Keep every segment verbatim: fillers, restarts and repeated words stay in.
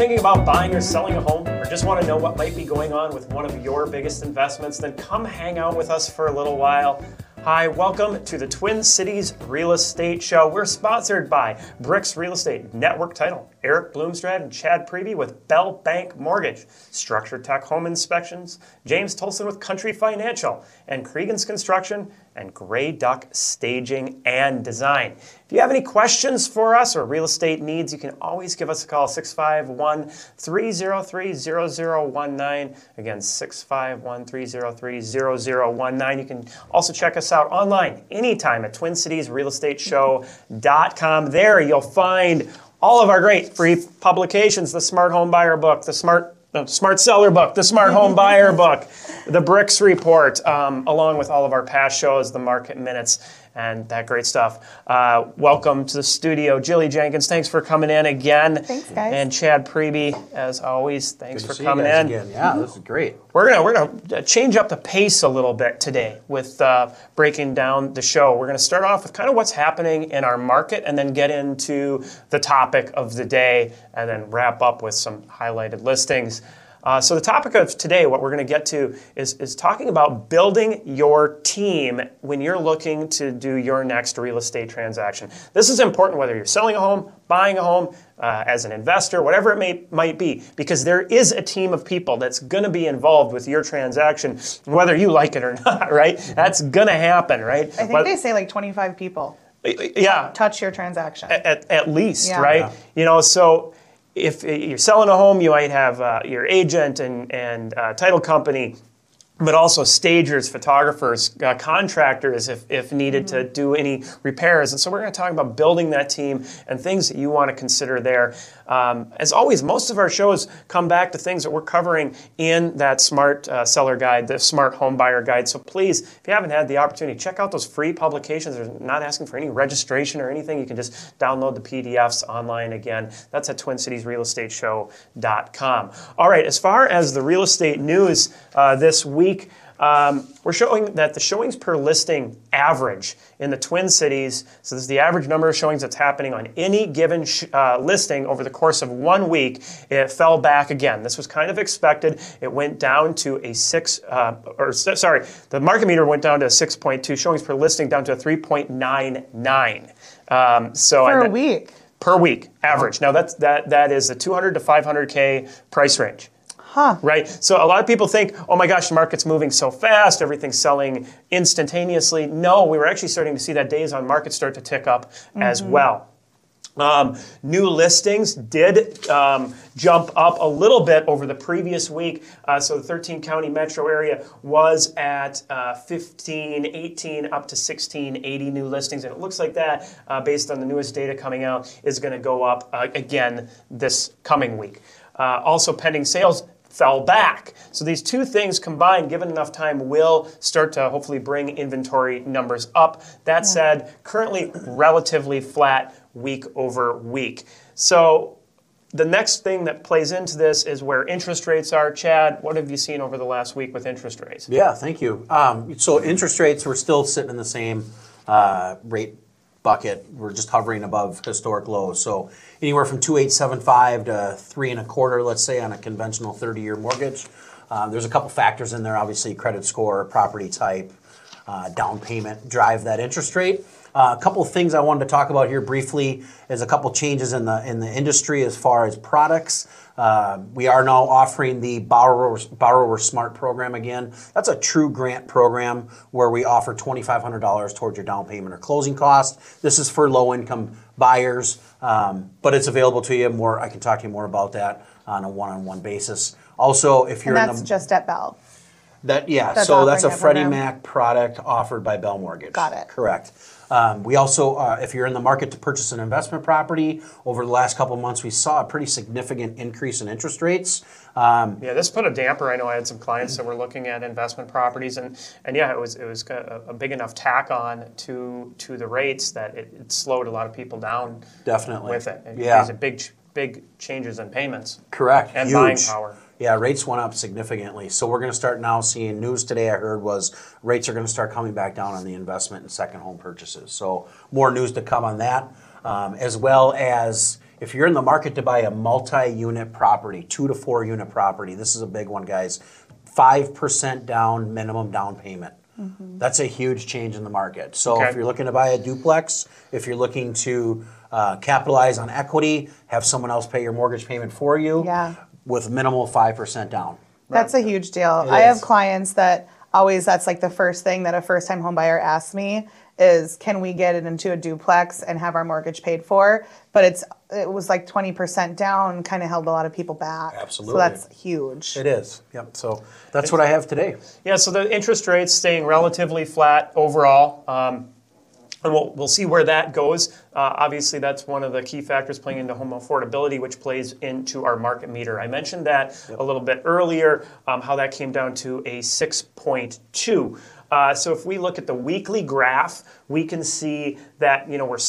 thinking about buying or selling a home, or just want to know what might be going on with one of your biggest investments, then come hang out with us for a little while. Hi, welcome to the Twin Cities Real Estate Show. We're sponsored by Bricks Real Estate, Network Title, Eric Bloomstrad and Chad Prevey with Bell Bank Mortgage, Structure Tech Home Inspections, James Tolson with Country Financial, and Cregan's Construction, and Gray Duck Staging and Design. If you have any questions for us or real estate needs, you can always give us a call, six five one, three oh three, zero zero one nine. Again, six five one, three oh three, zero zero one nine. You can also check us out online anytime at twin cities real estate show dot com. There you'll find all of our great free publications, the Smart Home Buyer Book, the Smart The Smart Seller Book, the Smart Home Buyer Book, the Bricks Report, um, along with all of our past shows, the Market Minutes, and that great stuff. Uh, welcome to the studio, Jilly Jenkins. Thanks for coming in again. Thanks, guys. And Chad Prevey, as always, thanks Good for to see coming you guys in. Again. Yeah, this is great. We're gonna we're gonna change up the pace a little bit today with uh, breaking down the show. We're gonna start off with kind of what's happening in our market, and then get into the topic of the day, and then wrap up with some highlighted listings. Uh, so the topic of today, what we're going to get to, is, is talking about building your team when you're looking to do your next real estate transaction. This is important whether you're selling a home, buying a home, uh, as an investor, whatever it may might be, because there is a team of people that's going to be involved with your transaction, whether you like it or not, right? That's going to happen, right? I think but, they say like twenty-five people yeah, touch your transaction. at, at least, Yeah. right? Yeah. You know, so if you're selling a home, you might have uh, your agent and, and uh, title company, but also stagers, photographers, uh, contractors if, if needed mm-hmm. to do any repairs. And so we're going to talk about building that team and things that you want to consider there. Um, as always, most of our shows come back to things that we're covering in that Smart uh, Seller Guide, the Smart Home Buyer Guide. So please, if you haven't had the opportunity, check out those free publications. They're not asking for any registration or anything. You can just download the P D Fs online again. That's at twin cities real estate show dot com. All right, as far as the real estate news uh, this week, Um, we're showing that the showings per listing average in the Twin Cities, so this is the average number of showings that's happening on any given sh- uh, listing over the course of one week, it fell back again. This was kind of expected. It went down to a six, uh, or sorry, the market meter went down to a six point two, showings per listing down to a three point nine nine. Um, so For I, a week. Per week, average. Now that's, that that is the two hundred to five hundred K price range. Huh. Right? So a lot of people think, oh my gosh, the market's moving so fast, everything's selling instantaneously. No, we were actually starting to see that days on market start to tick up mm-hmm. as well. Um, new listings did um, jump up a little bit over the previous week. Uh, so the thirteen county metro area was at uh, fifteen eighteen up to sixteen eighty new listings. And it looks like that, uh, based on the newest data coming out, is going to go up uh, again this coming week. Uh, also, pending sales fell back. So these two things combined, given enough time, will start to hopefully bring inventory numbers up. That yeah. said, currently relatively flat week over week. So the next thing that plays into this is where interest rates are. Chad, what have you seen over the last week with interest rates? Yeah, thank you. Um, so interest rates, we're still sitting in the same uh, rate bucket. We're just hovering above historic lows. So anywhere from two point eight seven five to three and a quarter, let's say, on a conventional thirty-year mortgage. Um, there's a couple factors in there, obviously credit score, property type, uh, down payment drive that interest rate. Uh, a couple of things I wanted to talk about here briefly is a couple changes in the in the industry as far as products. Uh, we are now offering the Borrower, Borrower Smart program again. That's a true grant program where we offer twenty-five hundred dollars towards your down payment or closing cost. This is for low-income buyers, um, but it's available to you. More, I can talk to you more about that on a one-on-one basis. Also, if you're and that's in the, just at Bell. That yeah, That's so that's a that Freddie program. Mac product offered by Bell Mortgage. Got it. Correct. Um, we also, uh, if you're in the market to purchase an investment property, over the last couple of months, we saw a pretty significant increase in interest rates. Um, yeah, this put a damper. I know I had some clients that were looking at investment properties, and, and yeah, it was it was a, a big enough tack on to to the rates that it, it slowed a lot of people down. Definitely. With it. It yeah. These are big big changes in payments. Correct. And Huge. buying power. Yeah, rates went up significantly. So we're going to start now seeing news today I heard was rates are going to start coming back down on the investment and second home purchases. So more news to come on that, um, as well as if you're in the market to buy a multi-unit property, two to four unit property, this is a big one, guys. five percent down minimum down payment. Mm-hmm. That's a huge change in the market. So Okay. if you're looking to buy a duplex, if you're looking to uh, capitalize on equity, have someone else pay your mortgage payment for you, Yeah. with minimal five percent down. That's a huge deal. It I have is. clients that always, that's like the first thing that a first time home buyer asks me is, can we get it into a duplex and have our mortgage paid for? But it's it was like twenty percent down, kind of held a lot of people back. Absolutely. So that's huge. It is. Yep. So that's what I have today. Yeah, so the interest rates staying relatively flat overall. Um, and we'll, we'll see where that goes. Uh, obviously, that's one of the key factors playing into home affordability, which plays into our market meter. I mentioned that a little bit earlier, um, how that came down to a six point two. Uh, so if we look at the weekly graph, we can see that, you know, we're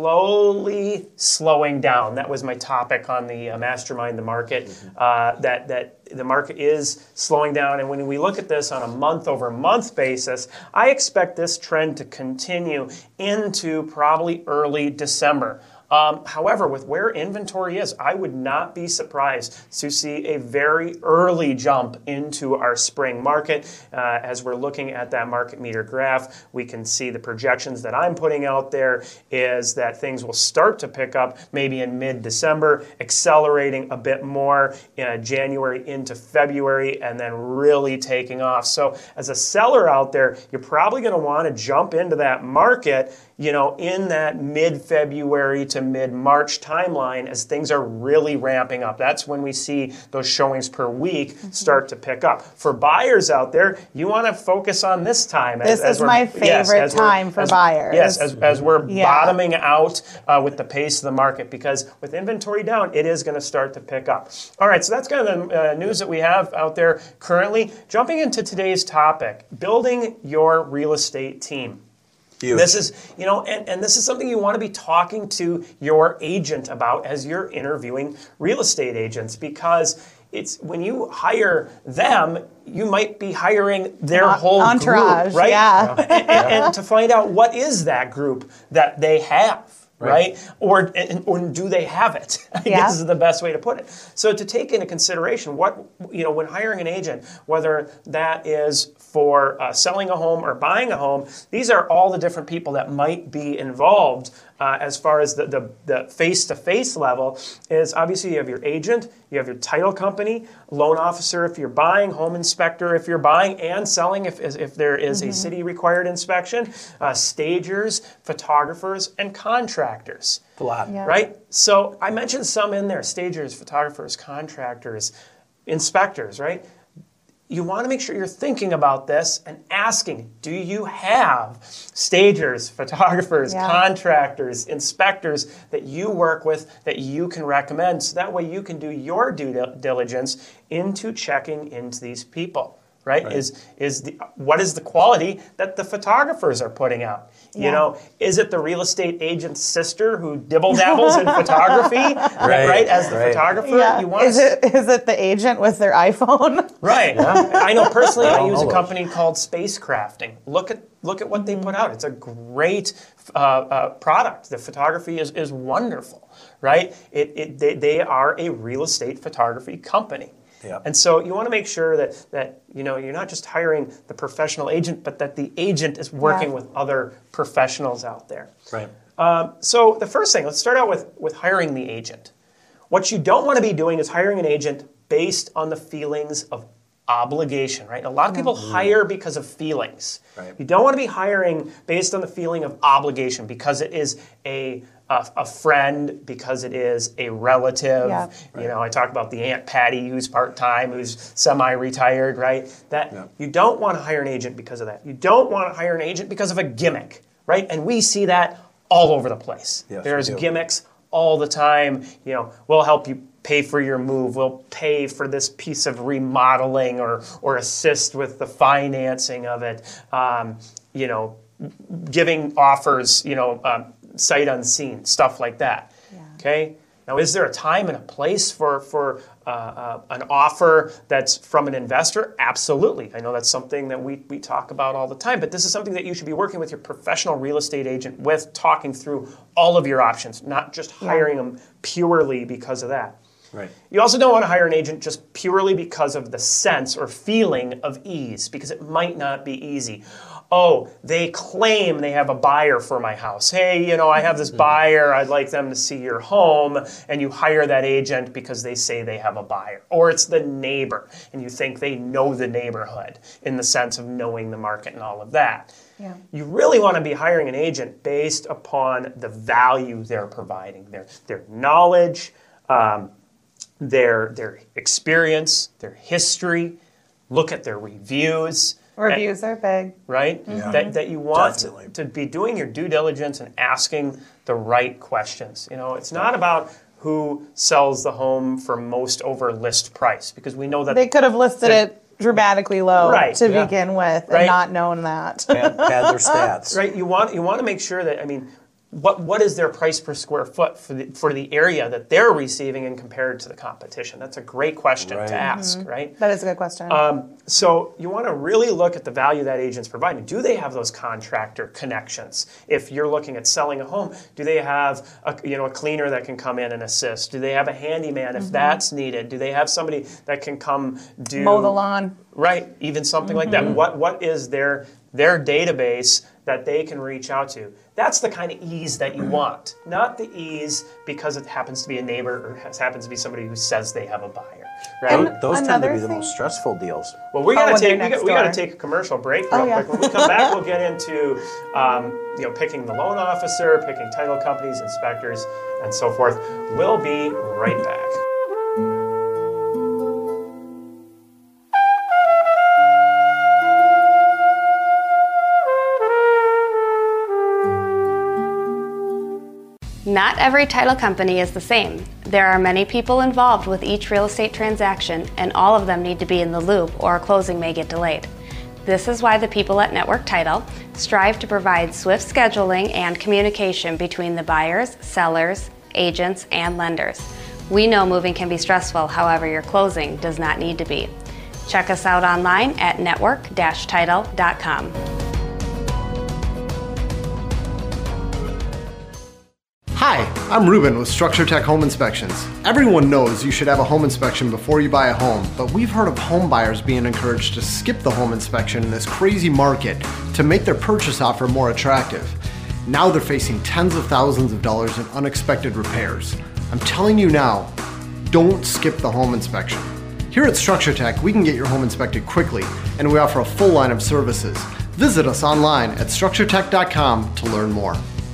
slowly slowing down. That was my topic on the uh, Mastermind the Market, mm-hmm. uh, that, that the market is slowing down. And when we look at this on a month-over-month basis, I expect this trend to continue into probably early December. Um, however, with where inventory is, I would not be surprised to see a very early jump into our spring market. Uh, as we're looking at that market meter graph, we can see the projections that I'm putting out there is that things will start to pick up maybe in mid-December, accelerating a bit more in January into February, and then really taking off. So as a seller out there, you're probably going to want to jump into that market, you know, in that mid-February to mid-March timeline as things are really ramping up. That's when we see those showings per week start to pick up. For buyers out there, you want to focus on this time. This as, as is my favorite yes, as time for as, buyers. Yes, as, as we're Yeah. bottoming out uh, with the pace of the market, because with inventory down, it is going to start to pick up. All right, so that's kind of the uh, news that we have out there currently. Jumping into today's topic, building your real estate team. Huge. This is, you know, and, and this is something you want to be talking to your agent about as you're interviewing real estate agents, because it's when you hire them, you might be hiring their An whole entourage, group, right? yeah. and, and, and to find out what is that group that they have. Right. right? Or, and, or do they have it? I Yeah. guess is the best way to put it. So to take into consideration what, you know, when hiring an agent, whether that is for uh, selling a home or buying a home, these are all the different people that might be involved uh, as far as the, the, the face-to-face level is obviously you have your agent, you have your title company, loan officer if you're buying, home inspector if you're buying and selling if, if there is mm-hmm. a city-required inspection, uh, stagers, photographers, and contractors. A lot. Yeah. Right? So I mentioned some in there, stagers, photographers, contractors, inspectors, right? You want to make sure you're thinking about this and asking, do you have stagers, photographers, Yeah. contractors, inspectors that you work with that you can recommend? So that way you can do your due diligence into checking into these people. Right? Right. Is is the what is the quality that the photographers are putting out? You Yeah. know, is it the real estate agent's sister who dibble dabbles in photography, right. right? As the right. photographer, Yeah. you want Is it is it the agent with their iPhone? right? I know personally, I I don't use a know company called Spacecrafting. Look at look at what they put out. It's a great uh, uh, product. The photography is is wonderful, right? It it they, they are a real estate photography company. Yeah. And so you want to make sure that, that you know, you're not just hiring the professional agent, but that the agent is working Yeah. with other professionals out there. Right. Um, so the first thing, let's start out with, with hiring the agent. What you don't want to be doing is hiring an agent based on the feelings of obligation, right? A lot of people hire because of feelings. Right. You don't want to be hiring based on the feeling of obligation because it is a a, a friend, because it is a relative. Yeah. You know, I talk about the Aunt Patty who's part-time, who's semi-retired, right? That Yeah. you don't want to hire an agent because of that. You don't want to hire an agent because of a gimmick, right? And we see that all over the place. Yes, There's we do. gimmicks all the time. You know, we'll help you pay for your move. We'll pay for this piece of remodeling or or assist with the financing of it. Um, you know, giving offers, you know, um, sight unseen, stuff like that. Yeah. Okay? Now, is there a time and a place for, for uh, uh, an offer that's from an investor? Absolutely. I know that's something that we, we talk about all the time, but this is something that you should be working with your professional real estate agent with, talking through all of your options, not just hiring yeah. them purely because of that. Right. You also don't want to hire an agent just purely because of the sense or feeling of ease, because it might not be easy. Oh, they claim they have a buyer for my house. Hey, you know, I have this buyer, I'd like them to see your home, and you hire that agent because they say they have a buyer. Or it's the neighbor, and you think they know the neighborhood in the sense of knowing the market and all of that. Yeah. You really want to be hiring an agent based upon the value they're providing, their, their knowledge, um, their, their experience, their history, look at their reviews. Reviews are big. Right? Yeah. That, that you want Definitely. to, to be doing your due diligence and asking the right questions. You know, it's not about who sells the home for most over list price, because we know that They could have listed it dramatically low Right, to yeah. begin with and Right. not known that. Pad, pad their stats. right. You want you want to make sure that, I mean, what what is their price per square foot for the for the area that they're receiving and compared to the competition? That's a great question Right. to ask, right? That is a good question. Um, so you want to really look at the value that agent's providing. Do they have those contractor connections? If you're looking at selling a home, do they have a, you know, a cleaner that can come in and assist? Do they have a handyman if that's needed? Do they have somebody that can come do Mow the lawn. Right, even something like that. What what is their their database that they can reach out to? That's the kind of ease that you want, not the ease because it happens to be a neighbor or has, happens to be somebody who says they have a buyer. Right? And Those tend to Another be the thing- most stressful deals. Well, we Oh, gotta when they're take we next got, we gotta door. take a commercial break real Oh, yeah. quick. When we come back, we'll get into um, you know, picking the loan officer, picking title companies, inspectors, and so forth. We'll be right back. Not every title company is the same. There are many people involved with each real estate transaction, and all of them need to be in the loop or a closing may get delayed. This is why the people at Network Title strive to provide swift scheduling and communication between the buyers, sellers, agents, and lenders. We know moving can be stressful, however, your closing does not need to be. Check us out online at network dash title dot com. Hi, I'm Ruben with Structure Tech Home Inspections. Everyone knows you should have a home inspection before you buy a home, but we've heard of home buyers being encouraged to skip the home inspection in this crazy market to make their purchase offer more attractive. Now they're facing tens of thousands of dollars in unexpected repairs. I'm telling you now, don't skip the home inspection. Here at Structure Tech, we can get your home inspected quickly, and we offer a full line of services. Visit us online at structure tech dot com to learn more.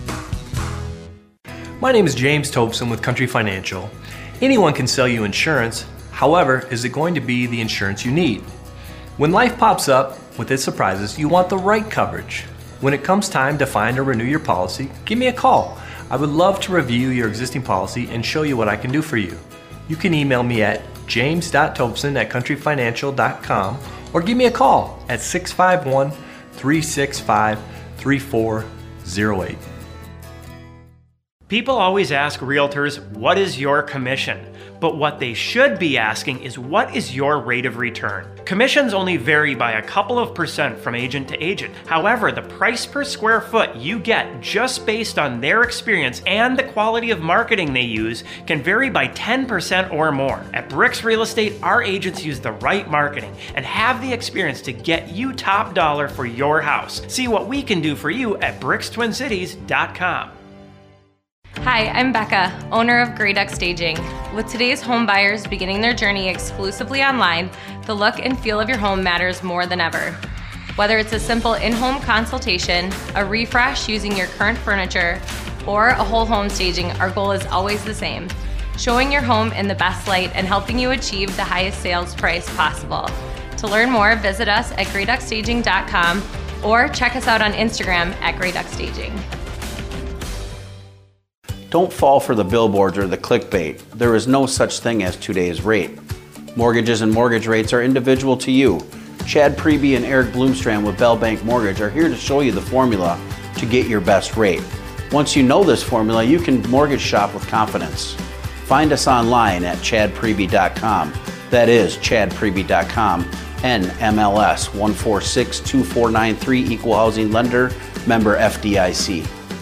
My name is James Tobson with Country Financial. Anyone can sell you insurance. However, is it going to be the insurance you need? When life pops up with its surprises, you want the right coverage. When it comes time to find or renew your policy, give me a call. I would love to review your existing policy and show you what I can do for you. You can email me at james dot tobson at country financial dot com or give me a call at six five one, three six five, three four zero eight. People always ask realtors, what is your commission? But what they should be asking is, what is your rate of return? Commissions only vary by a couple of percent from agent to agent. However, the price per square foot you get just based on their experience and the quality of marketing they use can vary by ten percent or more. At Bricks Real Estate, our agents use the right marketing and have the experience to get you top dollar for your house. See what we can do for you at bricks twin cities dot com. Hi, I'm Becca, owner of Grey Duck Staging. With today's home buyers beginning their journey exclusively online, the look and feel of your home matters more than ever. Whether it's a simple in-home consultation, a refresh using your current furniture, or a whole home staging, our goal is always the same: showing your home in the best light and helping you achieve the highest sales price possible. To learn more, visit us at grey duck staging dot com or check us out on Instagram at grey duck staging. Don't fall for the billboards or the clickbait. There is no such thing as today's rate. Mortgages and mortgage rates are individual to you. Chad Preby and Eric Bloomstrand with Bell Bank Mortgage are here to show you the formula to get your best rate. Once you know this formula, you can mortgage shop with confidence. Find us online at chad preby dot com. That is chad preby dot com. N M L S one four six two four nine three, Equal Housing Lender, member F D I C.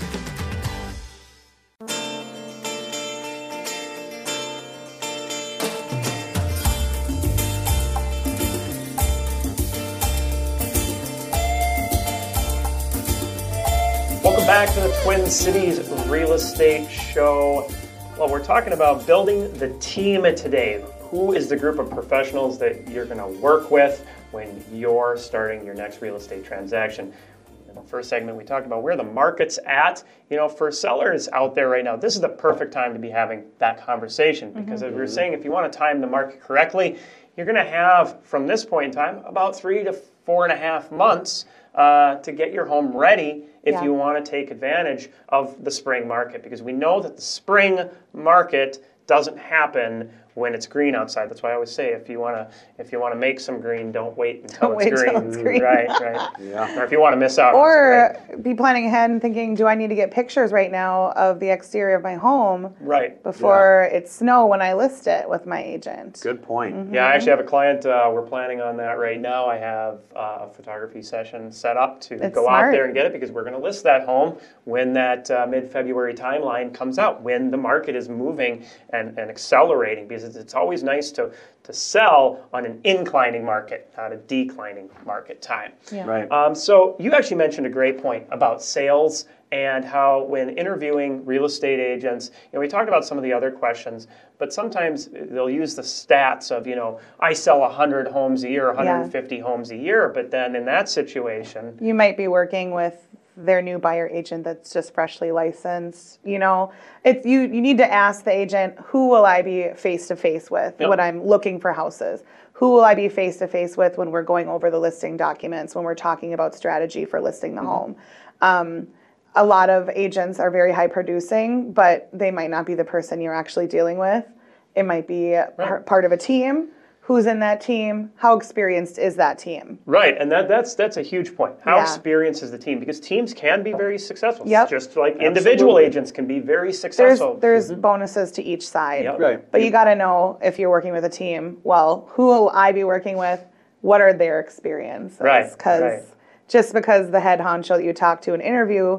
Welcome back to the Twin Cities Real Estate Show. Well, we're talking about building the team today. Who is the group of professionals that you're going to work with when you're starting your next real estate transaction? In the first segment, we talked about where the market's at. You know, for sellers out there right now, this is the perfect time to be having that conversation because mm-hmm. as we were saying, if you want to time the market correctly, you're going to have, from this point in time, about three to four and a half months uh, to get your home ready if yeah. you want to take advantage of the spring market, because we know that the spring market doesn't happen when it's green outside. That's why I always say, if you want to, if you want to make some green, don't wait until don't it's wait green. Till it's green. Right, right. Yeah. Or if you want to miss out. Or be planning ahead and thinking, do I need to get pictures right now of the exterior of my home? Right. Before yeah. it's snow when I list it with my agent. Good point. Mm-hmm. Yeah, I actually have a client. Uh, we're planning on that right now. I have uh, a photography session set up to It's go smart. out there and get it because we're going to list that home when that uh, mid-February timeline comes out, when the market is moving and, and accelerating, because it's, it's always nice to to sell on an inclining market, not a declining market time. Yeah. Right. Um, so you actually mentioned a great point about sales and how when interviewing real estate agents, you know, we talked about some of the other questions, but sometimes they'll use the stats of, you know, I sell one hundred homes a year, one hundred fifty yeah. homes a year, but then in that situation, you might be working with their new buyer agent that's just freshly licensed. You know, if you you need to ask the agent, who will I be face to face with yep. when I'm looking for houses? Who will I be face to face with when we're going over the listing documents, when we're talking about strategy for listing the mm-hmm. home? Um, a lot of agents are very high producing, but they might not be the person you're actually dealing with. It might be right. par- part of a team. Who's in that team? How experienced is that team? Right, and that, that's that's a huge point. How Yeah. experienced is the team? Because teams can be very successful. Yep. Just like individual agents can be very There's successful. there's bonuses to each side. Yep. Right. But you got to know if you're working with a team, well, who will I be working with? What are their experiences? Right, Because right. just because the head honcho that you talk to in an interview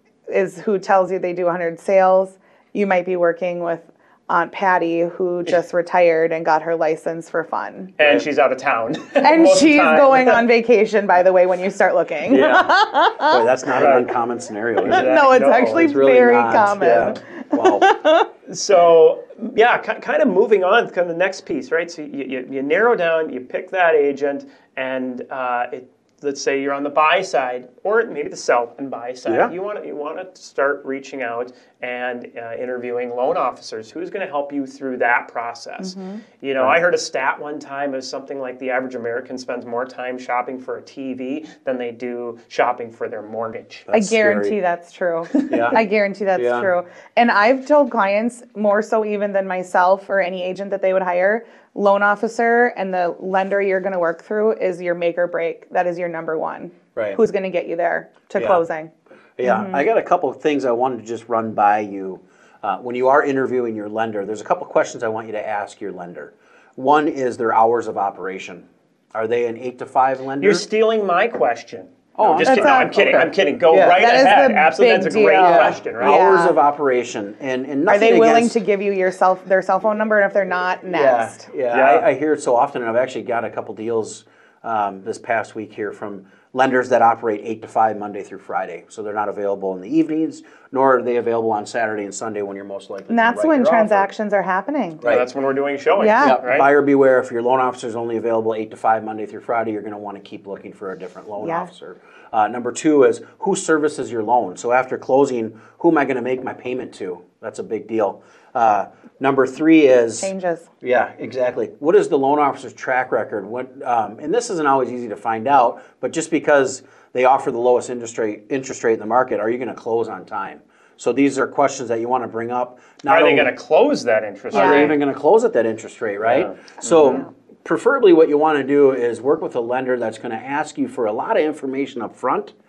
is who tells you they do one hundred sales, you might be working with Aunt Patty, who just retired and got her license for fun. And right. she's out of town. And most of the she's time. going on vacation, by the way, when you start looking. Yeah. Boy, that's not an uncommon scenario, is it? No, it's No, actually It's really very not. common. Yeah. Wow. So, yeah, ki- kind of moving on, kind of the next piece, right? So you, you, you narrow down, you pick that agent, and uh, it, let's say you're on the buy side, or maybe the sell and buy side. Yeah. You want to you want to start reaching out and uh, interviewing loan officers. Who's going to help you through that process? Mm-hmm. You know, right. I heard a stat one time of something like the average American spends more time shopping for a T V than they do shopping for their mortgage. That's I guarantee scary. that's true. Yeah. I guarantee that's Yeah. true. And I've told clients, more so even than myself or any agent that they would hire, loan officer and the lender you're going to work through is your make or break. That is your number one. Right. Who's going to get you there to Yeah. closing? Yeah, Mm-hmm. I got a couple of things I wanted to just run by you. Uh, when you are interviewing your lender, there's a couple of questions I want you to ask your lender. One is their hours of operation. Are they an eight to five lender? You're stealing my question. Oh, no, just that's kidding. No, a- I'm kidding. okay. I'm kidding. Go Yeah. right That is ahead. the Absolutely, big that's a great deal. question, right? Yeah. Hours of operation, and and Are nothing they willing against- to give you your cell, their cell phone number? And if they're not, next. Yeah, yeah. Yeah. I, I hear it so often, and I've actually got a couple deals um, this past week here from lenders that operate eight to five Monday through Friday. So they're not available in the evenings, nor are they available on Saturday and Sunday when you're most likely. And to that's write when your offer. transactions are happening. Yeah, that's when we're doing showings. Yeah. Yep. Right? Buyer beware. If your loan officer is only available eight to five Monday through Friday, you're going to want to keep looking for a different loan Yeah. officer. Uh, number two is who services your loan. So after closing, who am I going to make my payment to? That's a big deal. Uh, number three is Changes. Yeah, exactly. What is the loan officer's track record? What, um, and this isn't always easy to find out, but just because they offer the lowest interest rate, interest rate in the market, are you going to close on time? So these are questions that you want to bring up. Not Are they only- going to close that interest Are they rate? even going to close at that interest rate, right? Yeah. So preferably what you want to do is work with a lender that's going to ask you for a lot of information up front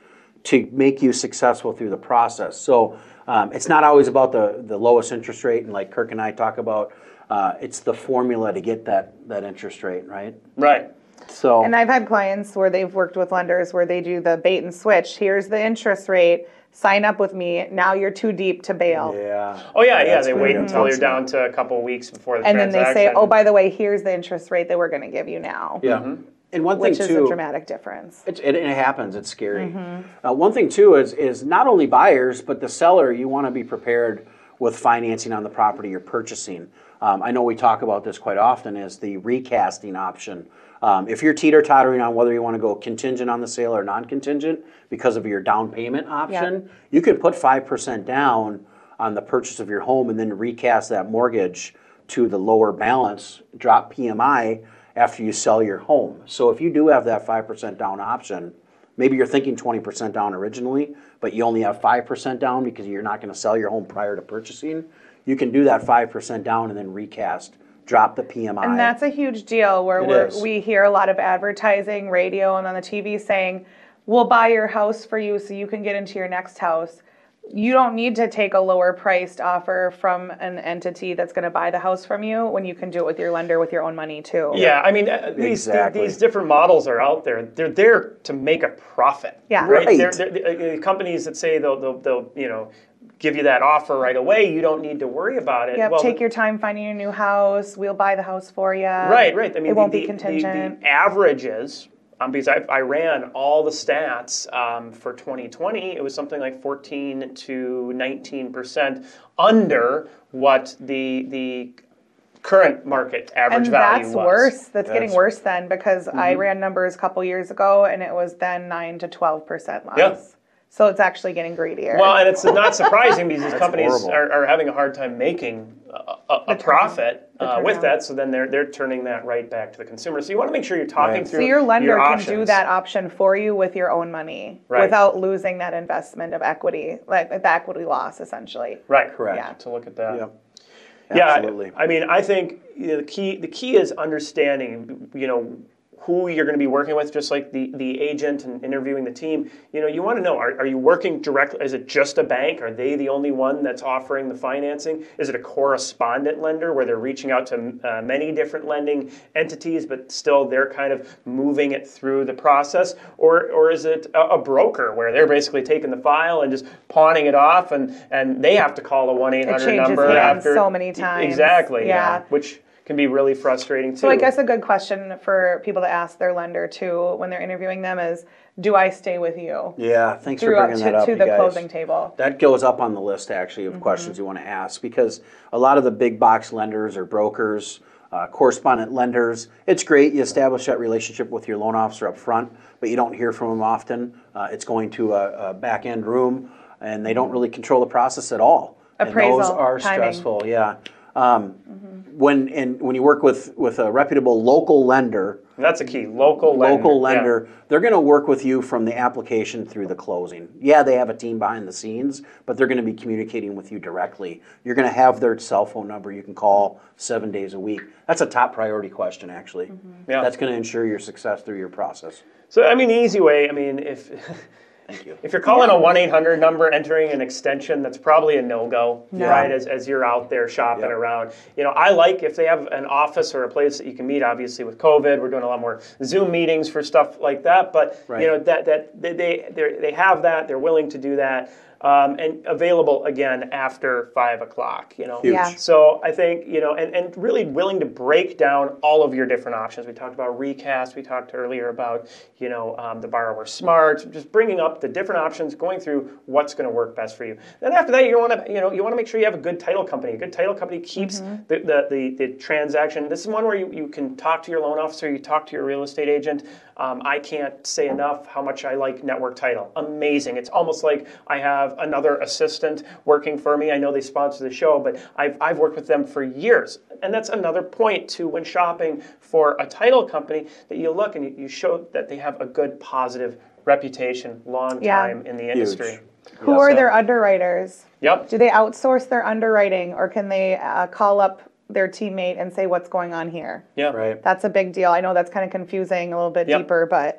to make you successful through the process. So um, it's not always about the, the lowest interest rate, and like Kirk and I talk about, uh, it's the formula to get that, that interest rate, right? Right. So, And I've had clients where they've worked with lenders where they do the bait and switch. Here's the interest rate. Sign up with me. Now you're too deep to bail. yeah. Oh yeah, yeah. That's They very wait until you're unfortunate. down to a couple of weeks before the And then transaction. they say, oh, by the way, here's the interest rate that we're going to give you now. Yeah. And one thing Which is too, a dramatic difference. It, it, it happens. It's scary. Uh, one thing too is is not only buyers but the seller. You want to be prepared with financing on the property you're purchasing. Um, I know we talk about this quite often. Is the recasting option. Um, if you're teeter-tottering on whether you want to go contingent on the sale or non-contingent because of your down payment option, you could put five percent down on the purchase of your home and then recast that mortgage to the lower balance, drop P M I after you sell your home. So if you do have that five percent down option, maybe you're thinking twenty percent down originally, but you only have five percent down because you're not going to sell your home prior to purchasing, you can do that five percent down and then recast, drop the P M I. And that's a huge deal where It we're, is. we hear a lot of advertising, radio, and on the T V saying, we'll buy your house for you so you can get into your next house. You don't need to take a lower priced offer from an entity that's going to buy the house from you when you can do it with your lender with your own money too. Yeah, I mean, uh, these Exactly. these different models are out there. They're there to make a profit. Yeah. right. Right. They're, they're, uh, companies that say they'll, they'll they'll you know give you that offer right away. You don't need to worry about it. Yep, Well, take your time finding your new house. We'll buy the house for you. Right, right. I mean, it won't the, be the- contingent. The, the averages, um, because I, I ran all the stats um, for twenty twenty, it was something like fourteen to nineteen percent under what the the current market average And value that's was. worse. That's, getting That's- worse then because I ran numbers a couple years ago and it was then nine to twelve percent less. Yeah. So it's actually getting greedier. Well, and it's not surprising because these companies horrible. are, are having a hard time making a, a, a profit The uh, with turnaround. that. So then they're they're turning that right back to the consumer. So you want to make sure you're talking Right. through so your lender can options. do that option for you with your own money Right. without losing that investment of equity, like the equity loss essentially. Right. Correct. Yeah. To look at that. Yep. Yeah, Absolutely. I mean, I think you know, the key the key is understanding, you know, who you're going to be working with, just like the, the agent and interviewing the team. You know, you want to know, are, are you working directly? Is it just a bank? Are they the only one that's offering the financing? Is it a correspondent lender where they're reaching out to uh, many different lending entities, but still they're kind of moving it through the process? Or or is it a, a broker where they're basically taking the file and just pawning it off, and, and they have to call a one eight hundred changes number hands after so many times. Exactly. Yeah. Which can be really frustrating too. So I guess a good question for people to ask their lender too when they're interviewing them is, do I stay with you? Yeah, thanks for Throughout bringing to, that up, to you the guys. closing table. That goes up on the list actually of questions you want to ask because a lot of the big box lenders or brokers, uh, correspondent lenders, it's great you establish that relationship with your loan officer up front, but you don't hear from them often. Uh, it's going to a, a back end room and they don't really control the process at all. Appraisal, and those are timing. stressful, yeah. Um, When and when you work with, with a reputable local lender, That's a key. Local lender. local Yeah. lender, they're going to work with you from the application through the closing. Yeah, they have a team behind the scenes, but they're going to be communicating with you directly. You're going to have their cell phone number you can call seven days a week. That's a top priority question, actually. Yeah. That's going to ensure your success through your process. So I mean, the easy way. I mean, if Thank you. if you're calling a one eight hundred number, entering an extension, that's probably a no-go, right? As, as you're out there shopping Yep. around. You know, I like if they have an office or a place that you can meet. Obviously, with COVID, we're doing a lot more Zoom meetings for stuff like that. But Right. you know, that that they they they're- they have that. They're willing to do that. Um, and available again after five o'clock, you know. Huge. Yeah. So I think, you know, and, and really willing to break down all of your different options. We talked about recast. We talked earlier about, you know, um, the borrower smart, just bringing up the different options, going through what's going to work best for you. Then after that, you want to, you know, you want to make sure you have a good title company. A good title company keeps the, the, the, the transaction. This is one where you, you can talk to your loan officer, you talk to your real estate agent. Um, I can't say enough how much I like Network Title. Amazing. It's almost like I have another assistant working for me. I know they sponsor the show, but I've, I've worked with them for years. And that's another point to when shopping for a title company that you look and you, you show that they have a good, positive reputation, long Yeah. time in the industry. Who Yeah, are so- their underwriters? Yep. Do they outsource their underwriting or can they uh, call up their teammate and say what's going on here? Yeah. Right. That's a big deal. I know that's kind of confusing, a little bit Yep. deeper, but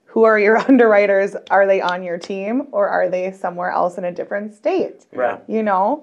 who are your underwriters? Are they on your team or are they somewhere else in a different state? Right. You know?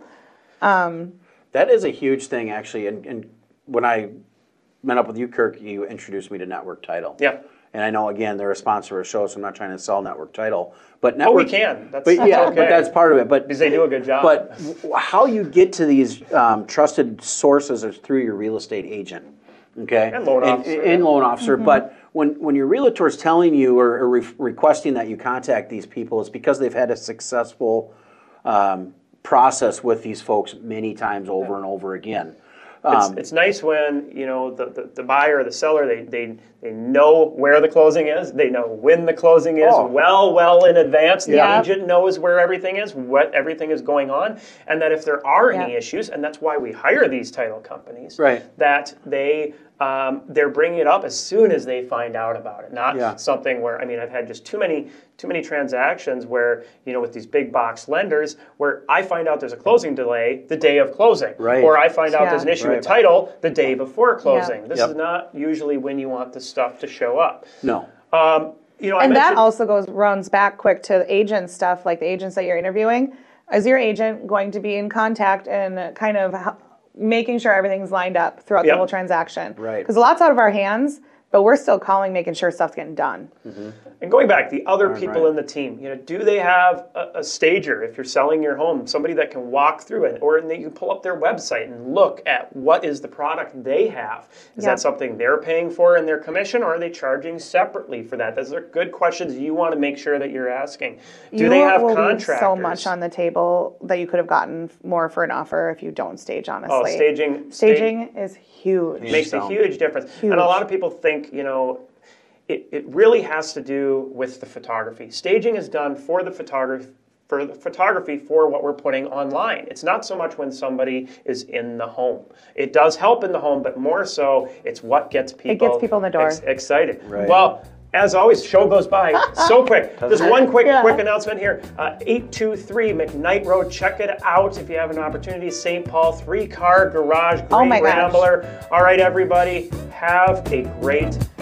Um, That is a huge thing, actually. And, and when I met up with you, Kirk, you introduced me to Network Title. Yeah. And I know, again, they're a sponsor of the show, so I'm not trying to sell Network Title. But Oh, Network, we can. That's, but that's yeah, okay. but that's part of it. But Because they do a good job. But w- how you get to these um, trusted sources is through your real estate agent, okay, And loan officer. and, loan officer. But when when your realtor is telling you or, or re- requesting that you contact these people, it's because they've had a successful um, process with these folks many times over and over again. It's, Um, it's nice when, you know, the, the, the buyer or the seller, they, they they know where the closing is, they know when the closing is, Oh. well, well in advance. The Yeah. agent knows where everything is, what everything is going on, and that if there are any Yeah. issues, and that's why we hire these title companies, Right. that they um, they're bringing it up as soon as they find out about it, not Yeah. something where, I mean, I've had just too many too many transactions where, you know, with these big box lenders, where I find out there's a closing delay the day of closing, Right. or I find out Yeah. there's an issue Right. with title the day before closing. Yeah. This Yep. is not usually when you want the stuff to show up. no. Um, you know, I and that mentioned, also goes runs back quick to the agent stuff, like the agents that you're interviewing. Is your agent going to be in contact and kind of h- making sure everything's lined up throughout Yep. the whole transaction? Right. Because a lot's out of our hands, but we're still calling, making sure stuff's getting done. and going back, the other Right, people right. in the team, you know, do they have a, a stager if you're selling your home, somebody that can walk through it, or that you can pull up their website and look at what is the product they have? Is Yeah. that something they're paying for in their commission, or are they charging separately for that? Those are good questions you want to make sure that you're asking. Do you they have will leave contractors? so much on the table that you could have gotten more for an offer if you don't stage, honestly. Oh, staging. Staging is huge. makes a sound. huge difference. Huge. And a lot of people think, you know, it, it really has to do with the photography. Staging is done for the photography for the photography for what we're putting online. It's not so much when somebody is in the home. It does help in the home, but more so it's what gets people gets people in the door. ex- excited. Right. Well, as always, show goes by so quick. Just it? one quick Yeah. quick announcement here. Uh, eight two three McKnight Road. Check it out if you have an opportunity. Saint Paul, three-car garage, great Oh my gosh. Rambler. All right, everybody, have a great